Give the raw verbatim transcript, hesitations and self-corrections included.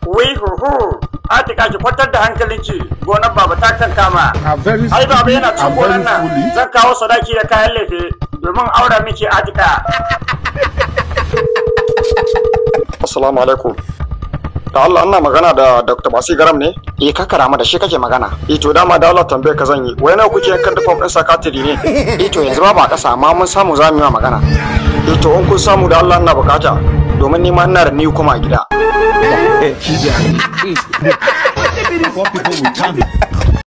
wai huhu Atika ki kwatar da hankalinki gonar baba ta kan kama. Ai baba yana cin gonar nan zan kawo sadaki da kayan lefe domin aura miki Atika. Assalamu alaikum. Da Allah ina magana da Doctor Basi Garam ne? Eh ka karama da shi kake magana. Eh to dama da Allah tambaye ka zan yi. Wai nawa kuke yankan dafa din sakatiri ne? Eh to yanzu ba ba kasa amma mun samu zamu yi magana. Eh to in kun samu da Allah ina bukata domin ni ma ina da ni kuma a gida.